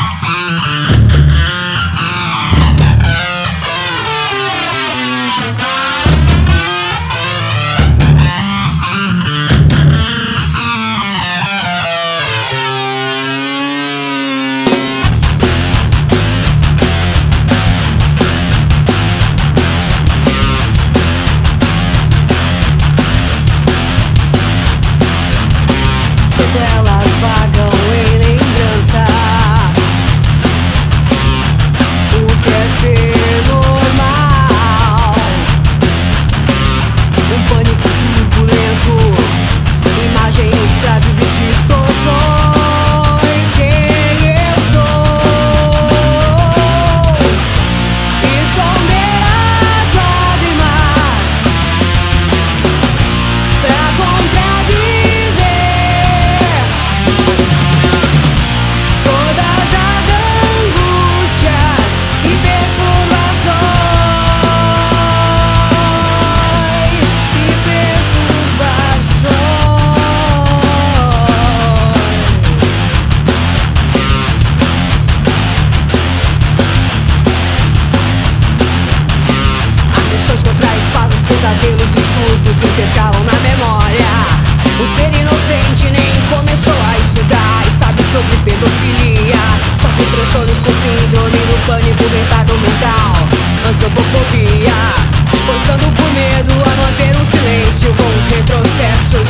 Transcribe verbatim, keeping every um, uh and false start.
Elas vagam em lembranças. O que é ser normal? Um pânico turbulento, imagens, frases e distorções. Quem eu sou? Esconder as lágrimas pra contradizer pesadelos e surtos intercalam na memória. O ser inocente nem começou a estudar e sabe sobre pedofilia. Sofre transtornos com síndrome do pânico, retardo mental, antropofobia, forçando por medo a manter um silêncio com retrocessos